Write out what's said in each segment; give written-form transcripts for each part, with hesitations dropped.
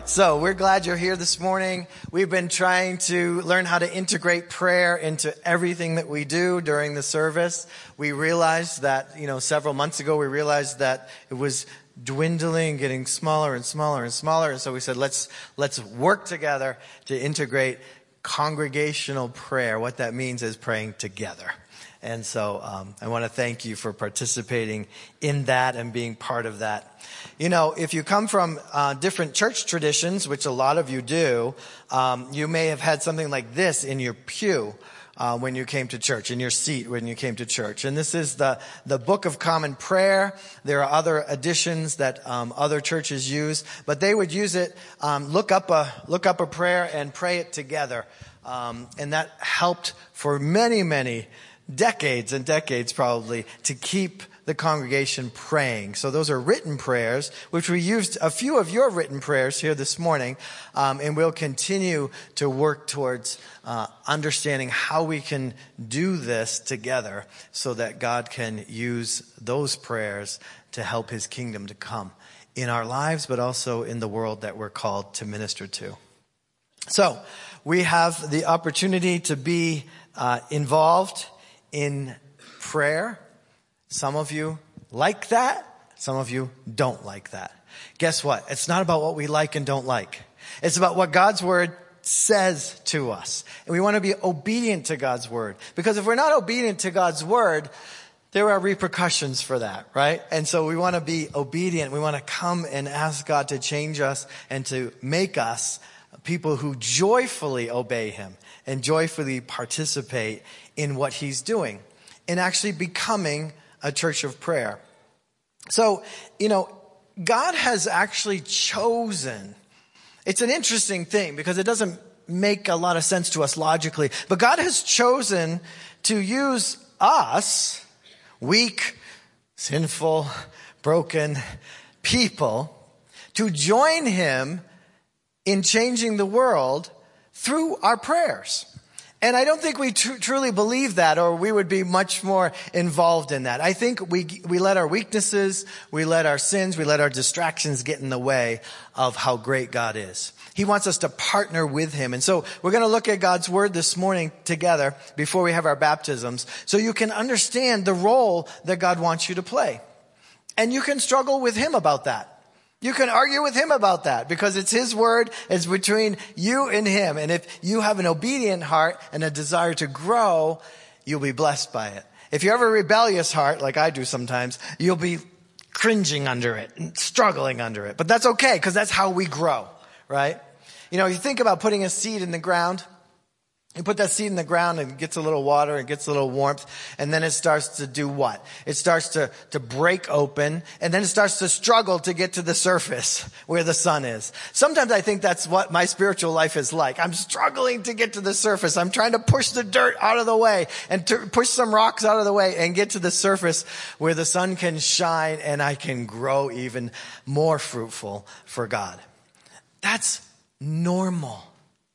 right, so we're glad you're here this morning. We've been trying to learn how to integrate prayer into everything that we do during the service. We realized that, several months ago, we realized that it was dwindling, getting smaller and smaller and smaller. And so we said, let's work together to integrate congregational prayer. What that means is praying together. And so I want to thank you for participating in that and being part of that. If you come from different church traditions, which a lot of you do, you may have had something like this in your pew when you came to church, in your seat when you came to church. And this is the Book of Common Prayer. There are other editions that other churches use, but they would use it, look up a prayer and pray it together. And that helped for many, many decades and decades probably to keep the congregation praying. So those are written prayers, which we used a few of your written prayers here this morning, and we'll continue to work towards understanding how we can do this together so that God can use those prayers to help his kingdom to come in our lives, but also in the world that we're called to minister to. So we have the opportunity to be involved in prayer. Some of you like that. Some of you don't like that. Guess what? It's not about what we like and don't like. It's about what God's word says to us. And we want to be obedient to God's word. Because if we're not obedient to God's word, there are repercussions for that, right? And so we want to be obedient. We want to come and ask God to change us and to make us people who joyfully obey him and joyfully participate in what he's doing and actually becoming a church of prayer. So, God has actually chosen. It's an interesting thing because it doesn't make a lot of sense to us logically, but God has chosen to use us, weak, sinful, broken people, to join him in changing the world through our prayers. And I don't think we truly believe that, or we would be much more involved in that. I think we let our weaknesses, we let our sins, we let our distractions get in the way of how great God is. He wants us to partner with him. And so we're going to look at God's word this morning together before we have our baptisms, so you can understand the role that God wants you to play. And you can struggle with him about that. You can argue with him about that because it's his word. It's between you and him. And if you have an obedient heart and a desire to grow, you'll be blessed by it. If you have a rebellious heart, like I do sometimes, you'll be cringing under it and struggling under it. But that's okay because that's how we grow, right? You think about putting a seed in the ground. You put that seed in the ground and it gets a little water, it gets a little warmth, and then it starts to do what? It starts to break open, and then it starts to struggle to get to the surface where the sun is. Sometimes I think that's what my spiritual life is like. I'm struggling to get to the surface. I'm trying to push the dirt out of the way and to push some rocks out of the way and get to the surface where the sun can shine and I can grow even more fruitful for God. That's normal.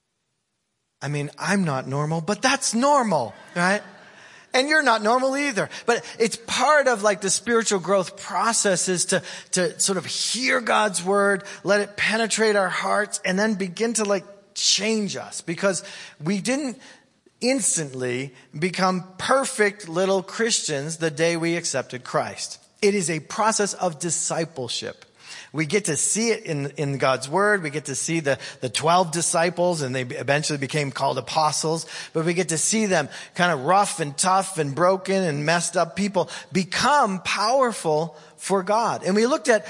I mean, I'm not normal, but that's normal, right? And you're not normal either. But it's part of like the spiritual growth process is to sort of hear God's word, let it penetrate our hearts, and then begin to change us. Because we didn't instantly become perfect little Christians the day we accepted Christ. It is a process of discipleship. We get to see it in God's word. We get to see the 12 disciples, and they eventually became called apostles. But we get to see them kind of rough and tough and broken and messed up people become powerful for God. And we looked at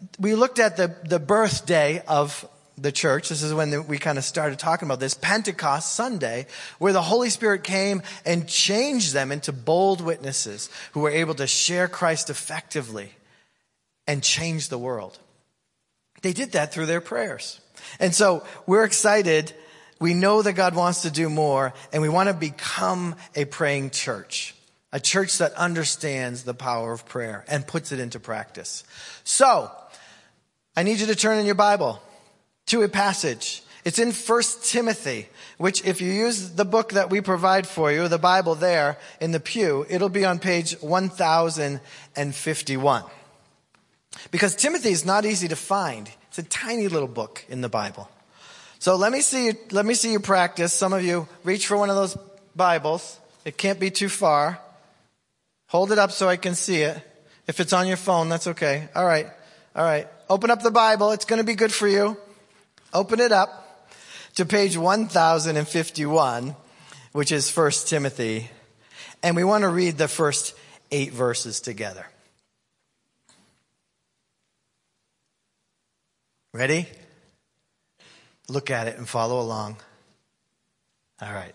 the birthday of the church. This is when we kind of started talking about this, Pentecost Sunday, where the Holy Spirit came and changed them into bold witnesses who were able to share Christ effectively and change the world. They did that through their prayers. And so we're excited. We know that God wants to do more, and we want to become a praying church, a church that understands the power of prayer and puts it into practice. So I need you to turn in your Bible to a passage. It's in 1 Timothy, which if you use the book that we provide for you, the Bible there in the pew, it'll be on page 1051. Because Timothy is not easy to find. It's a tiny little book in the Bible. So let me see you practice. Some of you reach for one of those Bibles. It can't be too far. Hold it up so I can see it. If it's on your phone, that's okay. All right. Open up the Bible. It's going to be good for you. Open it up to page 1051, which is 1 Timothy. And we want to read the first 8 verses together. Ready? Look at it and follow along. All right.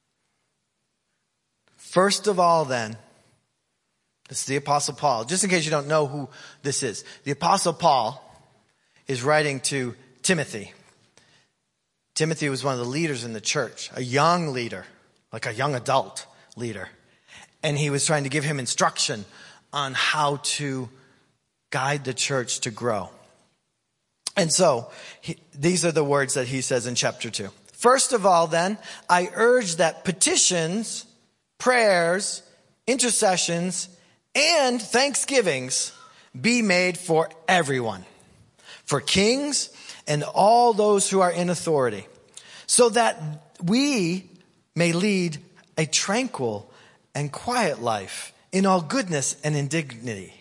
First of all, then, this is the Apostle Paul. Just in case you don't know who this is. The Apostle Paul is writing to Timothy. Timothy was one of the leaders in the church, a young leader, like a young adult leader. And he was trying to give him instruction on how to guide the church to grow. And so, these are the words that he says in chapter 2. First of all, then, I urge that petitions, prayers, intercessions, and thanksgivings be made for everyone, for kings and all those who are in authority, so that we may lead a tranquil and quiet life in all goodness and in dignity.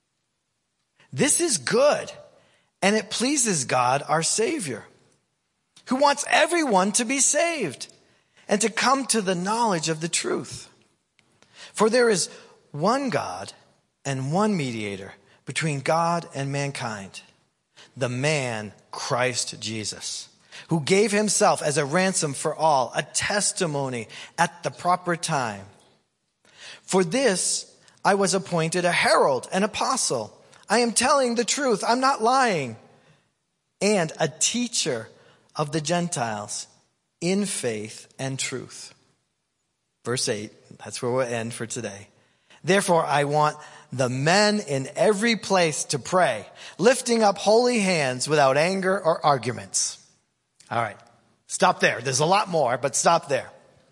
This is good, and it pleases God, our Savior, who wants everyone to be saved and to come to the knowledge of the truth. For there is one God and one mediator between God and mankind, the man Christ Jesus, who gave himself as a ransom for all, a testimony at the proper time. For this I was appointed a herald, an apostle. I am telling the truth, I'm not lying, and a teacher of the Gentiles in faith and truth. Verse 8, that's where we'll end for today. Therefore, I want the men in every place to pray, lifting up holy hands without anger or arguments. All right, stop there. There's a lot more, but stop there.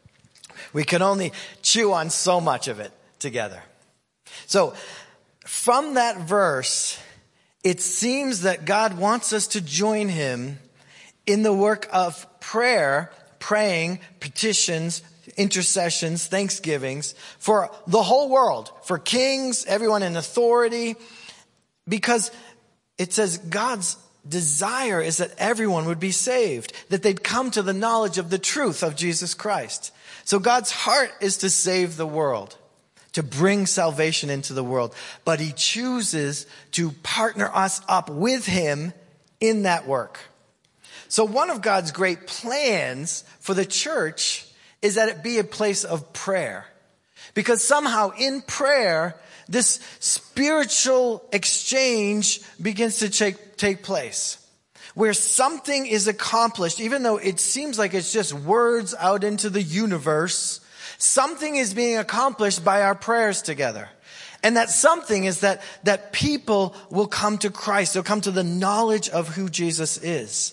We can only chew on so much of it together. So, from that verse, it seems that God wants us to join him in the work of prayer, praying, petitions, intercessions, thanksgivings for the whole world, for kings, everyone in authority, because it says God's desire is that everyone would be saved, that they'd come to the knowledge of the truth of Jesus Christ. So God's heart is to save the world, to bring salvation into the world, but he chooses to partner us up with him in that work. So one of God's great plans for the church is that it be a place of prayer. Because somehow in prayer, this spiritual exchange begins to take place. Where something is accomplished, even though it seems like it's just words out into the universe, something is being accomplished by our prayers together. And that something is that people will come to Christ. They'll come to the knowledge of who Jesus is.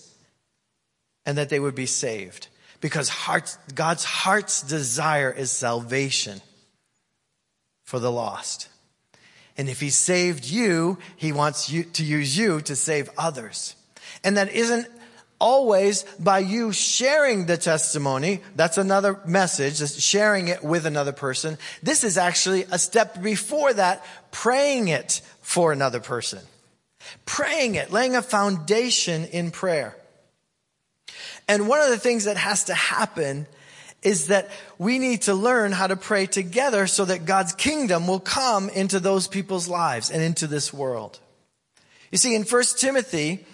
And that they would be saved. Because God's heart's desire is salvation for the lost. And if he saved you, he wants you to use you to save others. And that isn't always by you sharing the testimony. That's another message, just sharing it with another person. This is actually a step before that, praying it for another person. Praying it, laying a foundation in prayer. And one of the things that has to happen is that we need to learn how to pray together so that God's kingdom will come into those people's lives and into this world. You see, in 1 Timothy,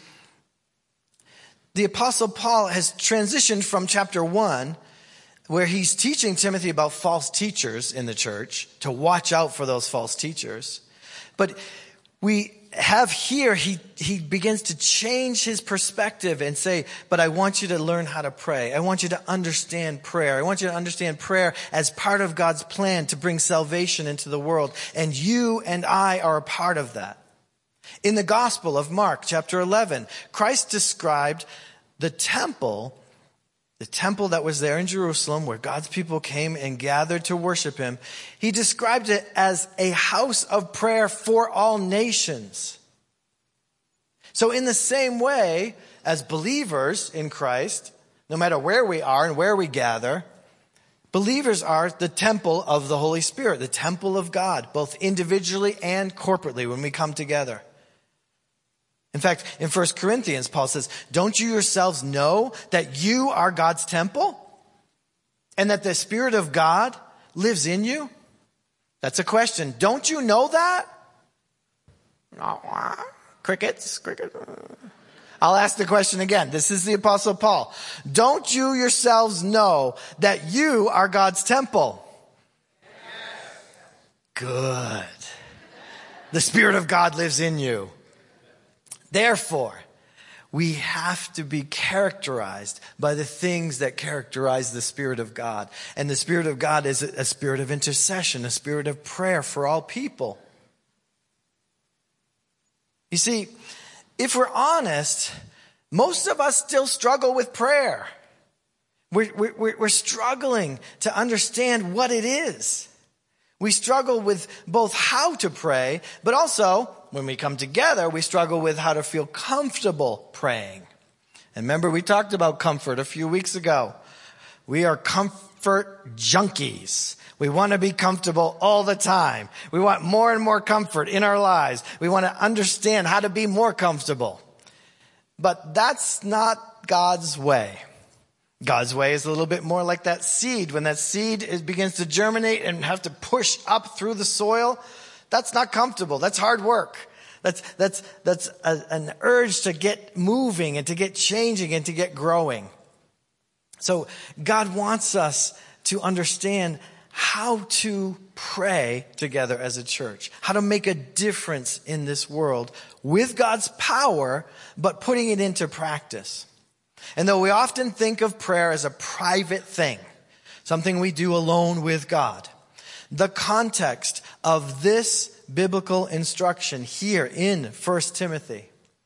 the Apostle Paul has transitioned from chapter 1, where he's teaching Timothy about false teachers in the church, to watch out for those false teachers. But we have here, he begins to change his perspective and say, but I want you to learn how to pray. I want you to understand prayer. I want you to understand prayer as part of God's plan to bring salvation into the world. And you and I are a part of that. In the Gospel of Mark, chapter 11, Christ described the temple that was there in Jerusalem where God's people came and gathered to worship him. He described it as a house of prayer for all nations. So in the same way as believers in Christ, no matter where we are and where we gather, believers are the temple of the Holy Spirit, the temple of God, both individually and corporately when we come together. In fact, in 1 Corinthians, Paul says, don't you yourselves know that you are God's temple and that the Spirit of God lives in you? That's a question. Don't you know that? Crickets. I'll ask the question again. This is the Apostle Paul. Don't you yourselves know that you are God's temple? Yes. Good. The Spirit of God lives in you. Therefore, we have to be characterized by the things that characterize the Spirit of God. And the Spirit of God is a spirit of intercession, a spirit of prayer for all people. You see, if we're honest, most of us still struggle with prayer. We're struggling to understand what it is. We struggle with both how to pray, but also, when we come together, we struggle with how to feel comfortable praying. And remember, we talked about comfort a few weeks ago. We are comfort junkies. We want to be comfortable all the time. We want more and more comfort in our lives. We want to understand how to be more comfortable. But that's not God's way. God's way is a little bit more like that seed. When that seed begins to germinate and have to push up through the soil, that's not comfortable. That's hard work. That's an urge to get moving and to get changing and to get growing. So God wants us to understand how to pray together as a church, how to make a difference in this world with God's power, but putting it into practice. And though we often think of prayer as a private thing, something we do alone with God, the context of this biblical instruction here in 1 Timothy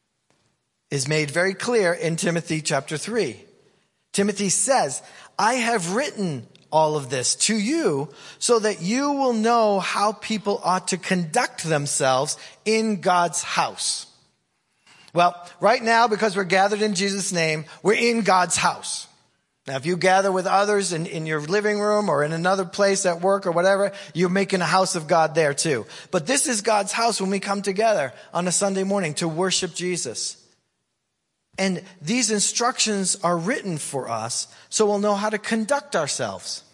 is made very clear in Timothy chapter 3. Timothy says, I have written all of this to you so that you will know how people ought to conduct themselves in God's house. Well, right now, because we're gathered in Jesus' name, we're in God's house. Now, if you gather with others in your living room or in another place at work or whatever, you're making a house of God there too. But this is God's house when we come together on a Sunday morning to worship Jesus. And these instructions are written for us so we'll know how to conduct ourselves.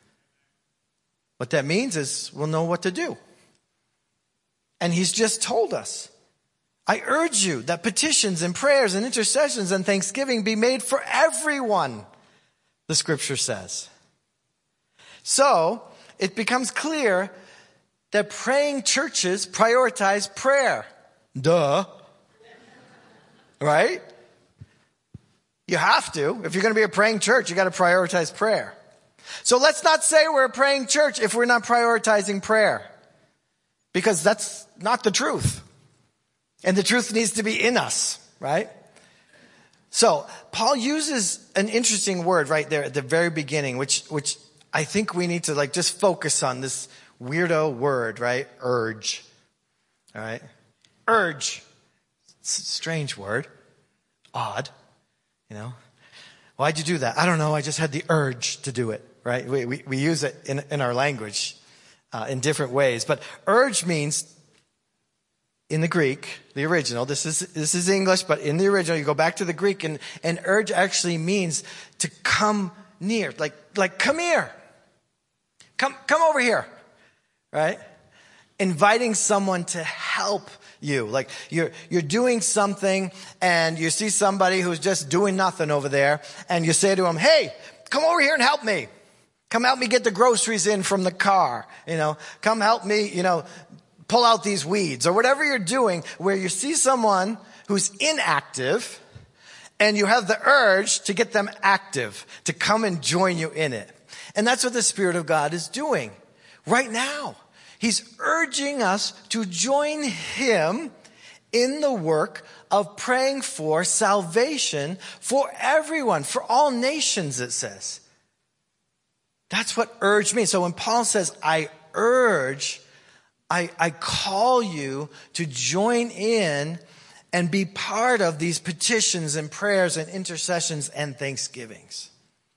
What that means is we'll know what to do. And he's just told us. I urge you that petitions and prayers and intercessions and thanksgiving be made for everyone, the scripture says. So, it becomes clear that praying churches prioritize prayer. Duh. Right? You have to. If you're going to be a praying church, you got to prioritize prayer. So let's not say we're a praying church if we're not prioritizing prayer. Because that's not the truth. And the truth needs to be in us, right? So, Paul uses an interesting word right there at the very beginning, which I think we need to just focus on, this weirdo word, right? Urge. All right? Urge. It's a strange word. Odd. Why'd you do that? I don't know. I just had the urge to do it, right? We use it in our language in different ways. But urge means, in the Greek, the original, this is English, but in the original, you go back to the Greek, and urge actually means to come near, like come here. Come over here, right? Inviting someone to help you. Like you're doing something and you see somebody who's just doing nothing over there, and you say to him, hey, come over here and help me. Come help me get the groceries in from the car. Come help me, pull out these weeds, or whatever you're doing, where you see someone who's inactive and you have the urge to get them active, to come and join you in it. And that's what the Spirit of God is doing right now. He's urging us to join him in the work of praying for salvation for everyone, for all nations, it says. That's what urge means. So when Paul says, I urge, I call you to join in and be part of these petitions and prayers and intercessions and thanksgivings.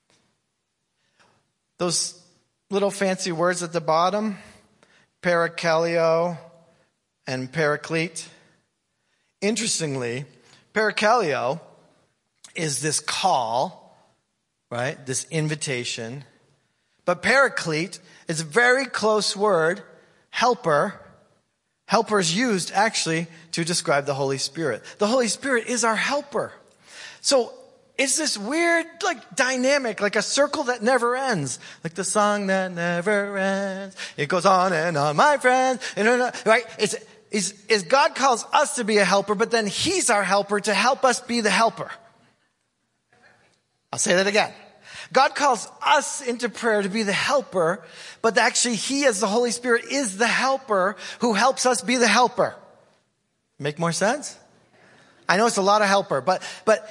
Those little fancy words at the bottom, parakaleo and paraclete. Interestingly, parakaleo is this call, right? This invitation. But paraclete is a very close word, helper. Helper is used actually to describe the Holy Spirit. The Holy Spirit is our helper. So it's this weird dynamic, like a circle that never ends. Like the song that never ends. It goes on, my friends. Right? Is God calls us to be a helper, but then He's our helper to help us be the helper. I'll say that again. God calls us into prayer to be the helper, but actually He, as the Holy Spirit, is the helper who helps us be the helper. Make more sense? I know it's a lot of helper, but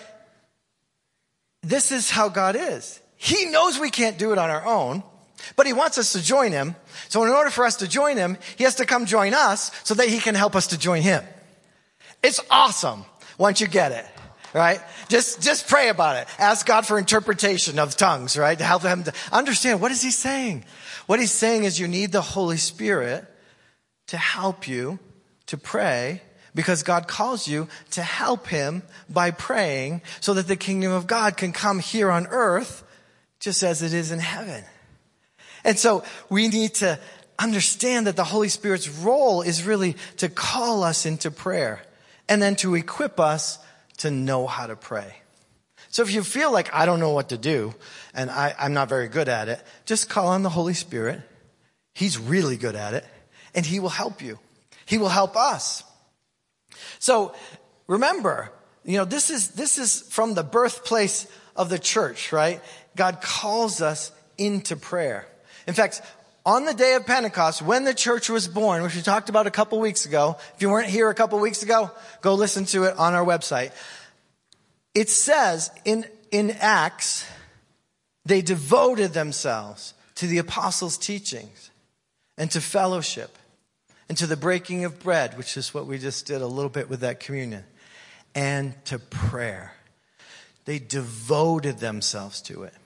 this is how God is. He knows we can't do it on our own, but He wants us to join Him. So in order for us to join Him, He has to come join us so that He can help us to join Him. It's awesome once you get it. Right? Just pray about it. Ask God for interpretation of tongues, right? To help Him to understand, what is He saying? What He's saying is you need the Holy Spirit to help you to pray, because God calls you to help Him by praying so that the kingdom of God can come here on earth just as it is in heaven. And so we need to understand that the Holy Spirit's role is really to call us into prayer and then to equip us to know how to pray. So if you feel like I don't know what to do and I'm not very good at it, just call on the Holy Spirit. He's really good at it, and He will help you. He will help us. So remember, this is from the birthplace of the church, right? God calls us into prayer. In fact, on the day of Pentecost, when the church was born, which we talked about a couple weeks ago, if you weren't here a couple weeks ago, go listen to it on our website. It says in Acts, they devoted themselves to the apostles' teachings and to fellowship and to the breaking of bread, which is what we just did a little bit with that communion, and to prayer. They devoted themselves to it.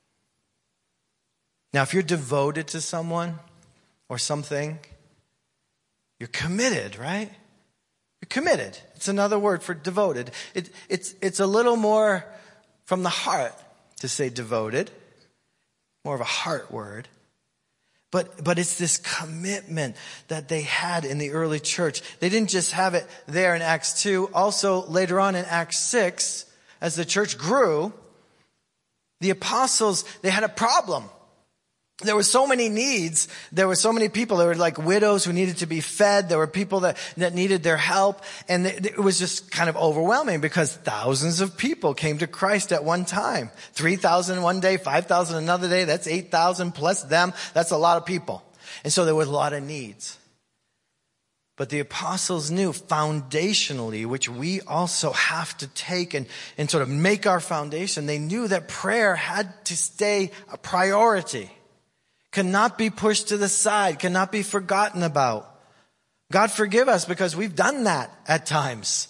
Now, if you're devoted to someone or something, you're committed, right? You're committed. It's another word for devoted. It's a little more from the heart to say devoted, more of a heart word. But it's this commitment that they had in the early church. They didn't just have it there in Acts 2. Also, later on in Acts 6, as the church grew, the apostles, they had a problem. There were so many needs. There were so many people. There were like widows who needed to be fed. There were people that needed their help. And it was just kind of overwhelming because thousands of people came to Christ at one time. 3,000 one day, 5,000 another day. That's 8,000 plus them. That's a lot of people. And so there was a lot of needs. But the apostles knew foundationally, which we also have to take and sort of make our foundation. They knew that prayer had to stay a priority. Cannot be pushed to the side, cannot be forgotten about. God forgive us because we've done that at times.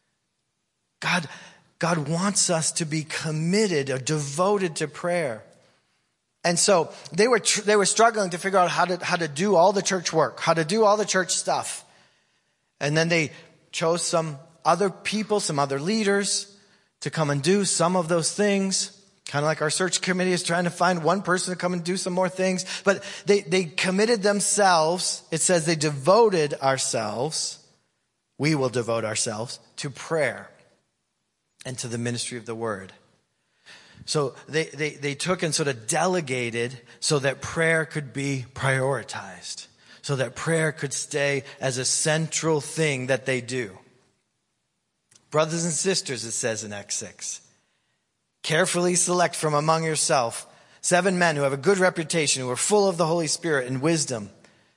God wants us to be committed or devoted to prayer. And so they were struggling to figure out how to do all the church work, how to do all the church stuff. And then they chose some other people, some other leaders to come and do some of those things. Kind of like our search committee is trying to find one person to come and do some more things. But they committed themselves. It says they devoted ourselves. We will devote ourselves to prayer and to the ministry of the word. So they took and sort of delegated so that prayer could be prioritized. So that prayer could stay as a central thing that they do. Brothers and sisters, it says in Acts 6. Carefully select from among yourself 7 men who have a good reputation, who are full of the Holy Spirit and wisdom,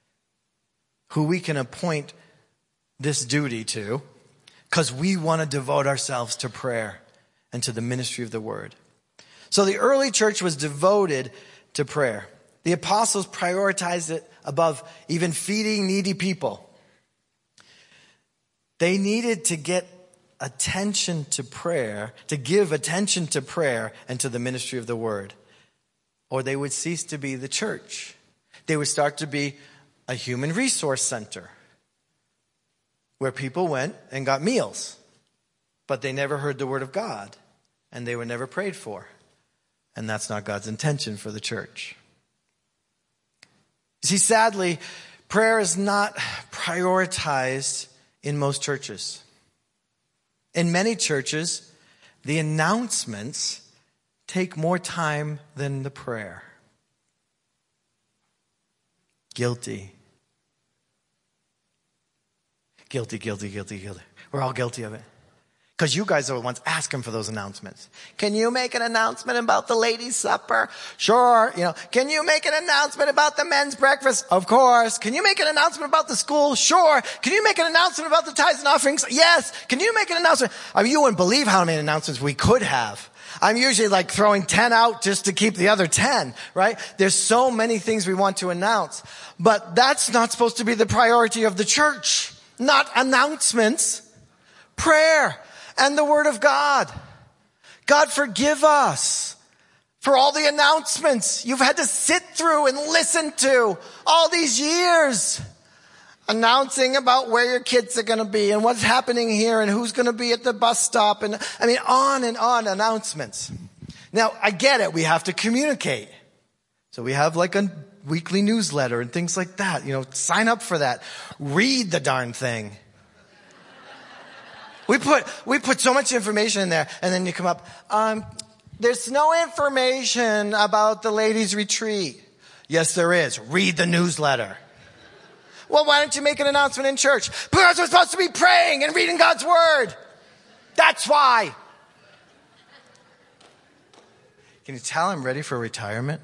who we can appoint this duty to, because we want to devote ourselves to prayer and to the ministry of the word. So the early church was devoted to prayer. The apostles prioritized it above even feeding needy people. They needed to get attention to prayer, to give attention to prayer and to the ministry of the word, or they would cease to be the church. They would start to be a human resource center where people went and got meals, but they never heard the word of God, and they were never prayed for. And that's not God's intention for the church. See, sadly, prayer is not prioritized in most churches. In many churches, the announcements take more time than the prayer. Guilty. Guilty. We're all guilty of it. Because you guys are the ones asking for those announcements. Can you make an announcement about the ladies' supper? Sure. Can you make an announcement about the men's breakfast? Of course. Can you make an announcement about the school? Sure. Can you make an announcement about the tithes and offerings? Yes. Can you make an announcement? You wouldn't believe how many announcements we could have. I'm usually like throwing 10 out just to keep the other 10, right? There's so many things we want to announce. But that's not supposed to be the priority of the church. Not announcements. Prayer. And the word of God. God, forgive us for all the announcements you've had to sit through and listen to all these years. Announcing about where your kids are going to be and what's happening here and who's going to be at the bus stop. And on and on announcements. Now, I get it. We have to communicate. So we have like a weekly newsletter and things like that. Sign up for that. Read the darn thing. We put so much information in there, and then you come up, there's no information about the ladies' retreat. Yes, there is. Read the newsletter. Well, why don't you make an announcement in church? Because we're supposed to be praying and reading God's word. That's why. Can you tell I'm ready for retirement?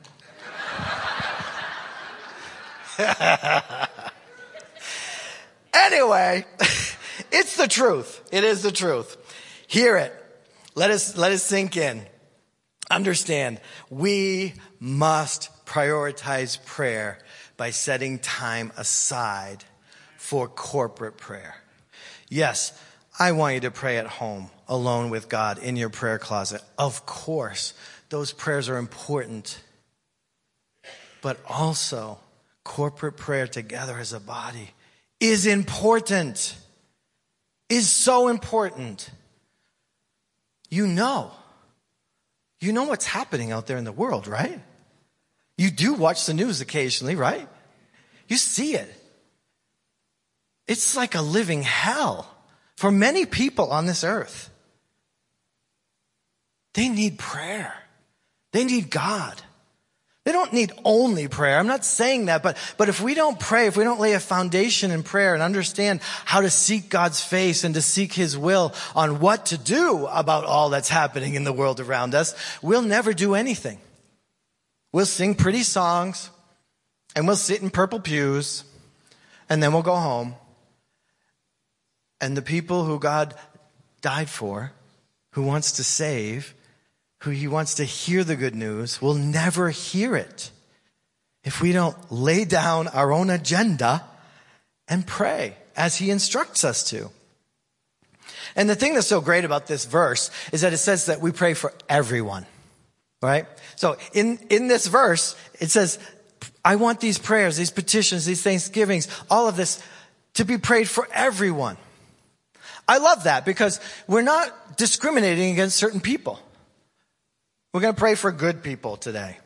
Anyway, it's the truth. It is the truth. Hear it. Let it sink in. Understand, we must prioritize prayer by setting time aside for corporate prayer. Yes, I want you to pray at home, alone with God, in your prayer closet. Of course, those prayers are important. But also, corporate prayer together as a body is important. Is so important. You know what's happening out there in the world, right? You do watch the news occasionally, right? You see it. It's like a living hell for many people on this earth. They need prayer. They need God. They don't need only prayer. I'm not saying that, but if we don't pray, if we don't lay a foundation in prayer and understand how to seek God's face and to seek His will on what to do about all that's happening in the world around us, we'll never do anything. We'll sing pretty songs and we'll sit in purple pews and then we'll go home. And the people who God died for, who wants to save, who He wants to hear the good news, will never hear it if we don't lay down our own agenda and pray as He instructs us to. And the thing that's so great about this verse is that it says that we pray for everyone, right? So in this verse, it says, I want these prayers, these petitions, these thanksgivings, all of this to be prayed for everyone. I love that because we're not discriminating against certain people. We're going to pray for good people today.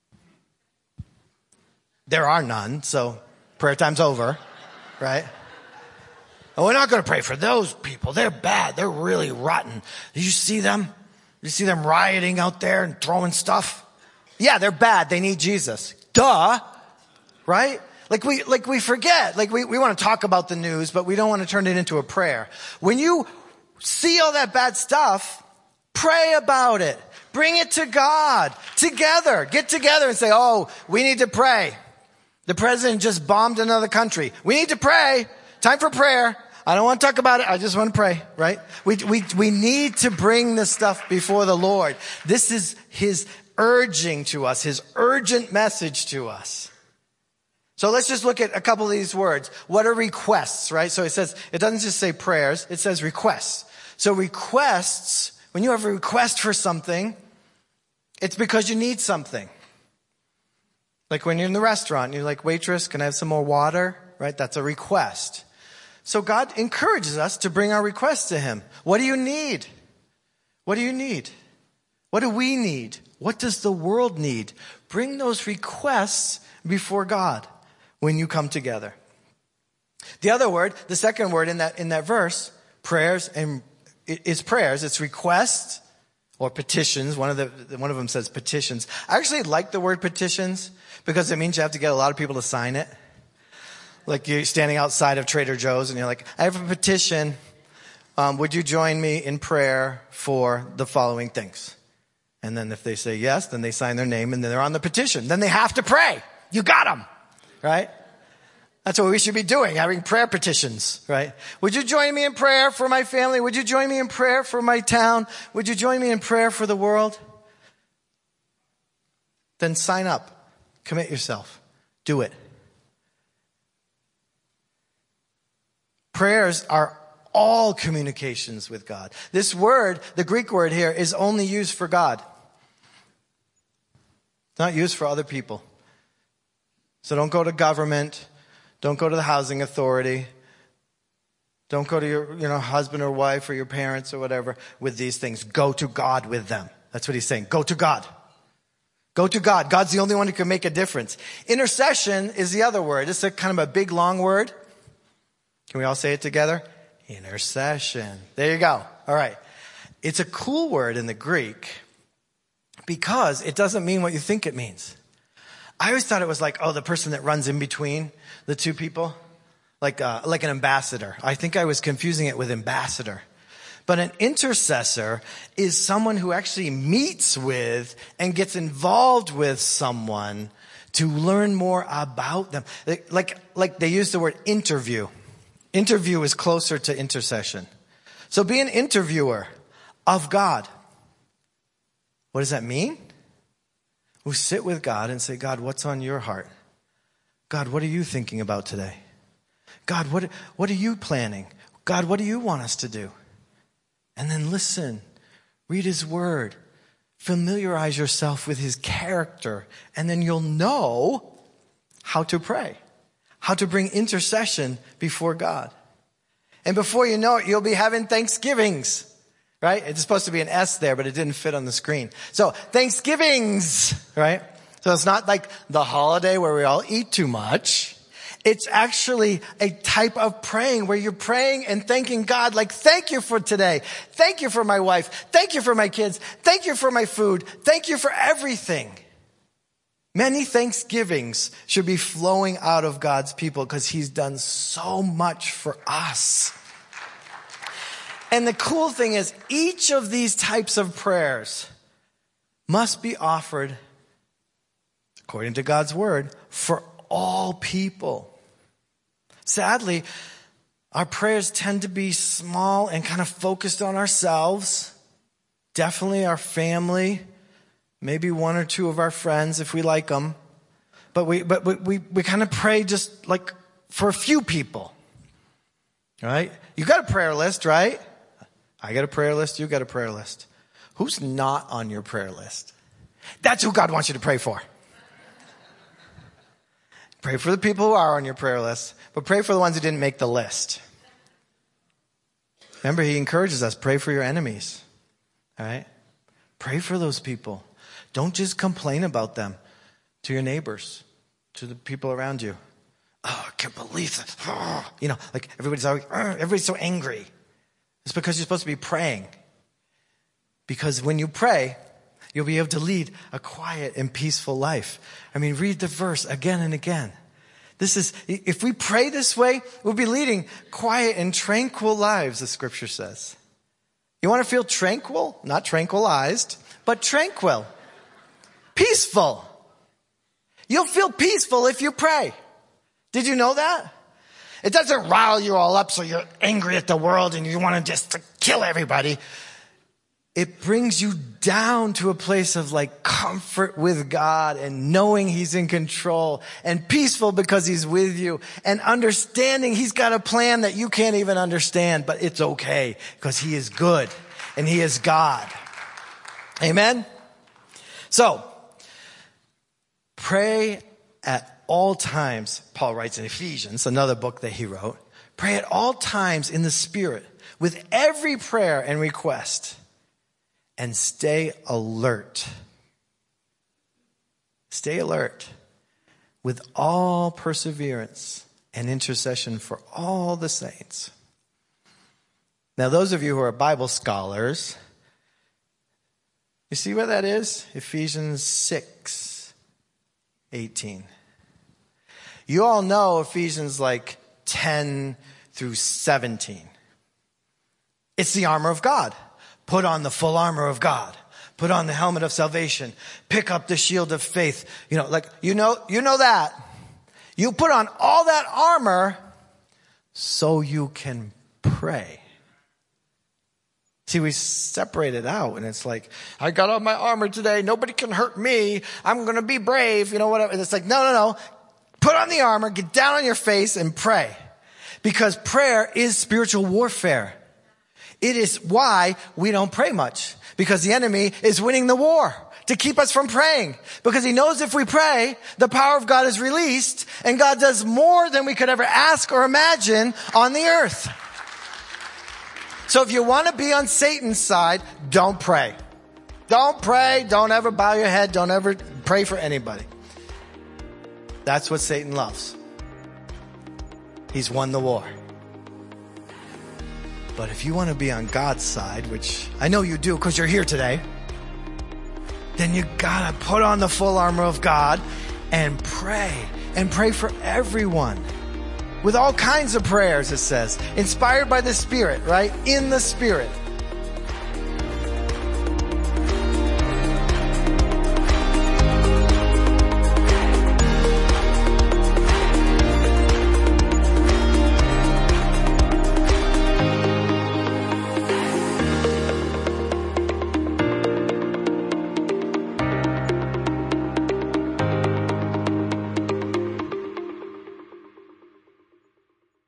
There are none, so prayer time's over, right? And we're not going to pray for those people. They're bad. They're really rotten. Did you see them? You see them rioting out there and throwing stuff? Yeah, they're bad. They need Jesus. Duh. Right? Like we forget. Like we want to talk about the news, but we don't want to turn it into a prayer. When you see all that bad stuff, pray about it. Bring it to God together. Get together and say, oh, we need to pray. The president just bombed another country. We need to pray. Time for prayer. I don't want to talk about it. I just want to pray, right? We need to bring this stuff before the Lord. This is His urging to us, His urgent message to us. So let's just look at a couple of these words. What are requests, right? So it doesn't just say prayers, it says requests. So requests, when you have a request for something, it's because you need something. Like when you're in the restaurant, you're like, waitress, can I have some more water? Right? That's a request. So God encourages us to bring our requests to him. What do you need? What do you need? What do we need? What does the world need? Bring those requests before God when you come together. The other word, the second word in that verse, prayers, and is prayers. It's requests or petitions. One of them says petitions. I actually like the word petitions because it means you have to get a lot of people to sign it. Like you're standing outside of Trader Joe's and you're like, I have a petition. Would you join me in prayer for the following things? And then if they say yes, then they sign their name and then they're on the petition. Then they have to pray. You got them, right? That's what we should be doing, having prayer petitions, right? Would you join me in prayer for my family? Would you join me in prayer for my town? Would you join me in prayer for the world? Then sign up. Commit yourself. Do it. Prayers are all communications with God. This word, the Greek word here, is only used for God. It's not used for other people. So don't go to government. Don't go to the housing authority. Don't go to your husband or wife or your parents or whatever with these things. Go to God with them. That's what he's saying. Go to God. Go to God. God's the only one who can make a difference. Intercession is the other word. It's a kind of a big, long word. Can we all say it together? Intercession. There you go. All right. It's a cool word in the Greek because it doesn't mean what you think it means. I always thought it was like, the person that runs in between the two people, like an ambassador. I think I was confusing it with ambassador. But an intercessor is someone who actually meets with and gets involved with someone to learn more about them. Like they use the word interview. Interview is closer to intercession. So be an interviewer of God. What does that mean? We sit with God and say, God, what's on your heart? God, what are you thinking about today? God, what are you planning? God, what do you want us to do? And then listen, read his word, familiarize yourself with his character, and then you'll know how to pray, how to bring intercession before God. And before you know it, you'll be having Thanksgivings. Right? It's supposed to be an S there, but it didn't fit on the screen. So Thanksgivings, right? So it's not like the holiday where we all eat too much. It's actually a type of praying where you're praying and thanking God, like, thank you for today. Thank you for my wife. Thank you for my kids. Thank you for my food. Thank you for everything. Many Thanksgivings should be flowing out of God's people because he's done so much for us. And the cool thing is, each of these types of prayers must be offered, according to God's word, for all people. Sadly, our prayers tend to be small and kind of focused on ourselves, definitely our family, maybe one or two of our friends if we like them. But we kind of pray just like for a few people. Right? You got a prayer list, right? I got a prayer list. You got a prayer list. Who's not on your prayer list? That's who God wants you to pray for. Pray for the people who are on your prayer list, but pray for the ones who didn't make the list. Remember, he encourages us, pray for your enemies. All right? Pray for those people. Don't just complain about them to your neighbors, to the people around you. Oh, I can't believe that. Oh. Like everybody's so angry. It's because you're supposed to be praying. Because when you pray, you'll be able to lead a quiet and peaceful life. I mean, read the verse again and again. If we pray this way, we'll be leading quiet and tranquil lives, the scripture says. You want to feel tranquil? Not tranquilized, but tranquil. Peaceful. You'll feel peaceful if you pray. Did you know that? It doesn't rile you all up so you're angry at the world and you want to just kill everybody. it brings you down to a place of like comfort with God and knowing he's in control and peaceful because he's with you and understanding he's got a plan that you can't even understand, but it's okay because he is good and he is God. Amen. So pray at all times, Paul writes in Ephesians, another book that he wrote. Pray at all times in the Spirit with every prayer and request, and stay alert. Stay alert with all perseverance and intercession for all the saints. Now, those of you who are Bible scholars, you see where that is? Ephesians 6:18. You all know Ephesians like 10 through 17. It's the armor of God. Put on the full armor of God. Put on the helmet of salvation. Pick up the shield of faith. You know that. You put on all that armor so you can pray. See, we separate it out and it's like, I got on my armor today. Nobody can hurt me. I'm going to be brave. You know, whatever. And it's like, no. Put on the armor, get down on your face and pray. Because prayer is spiritual warfare. It is why we don't pray much. Because the enemy is winning the war to keep us from praying. Because he knows if we pray, the power of God is released and God does more than we could ever ask or imagine on the earth. So if you want to be on Satan's side, don't pray. Don't pray. Don't ever bow your head. Don't ever pray for anybody. That's what Satan loves. He's won the war. But if you want to be on God's side, which I know you do because you're here today, then you gotta put on the full armor of God and pray for everyone with all kinds of prayers, it says, inspired by the Spirit, right? In the Spirit.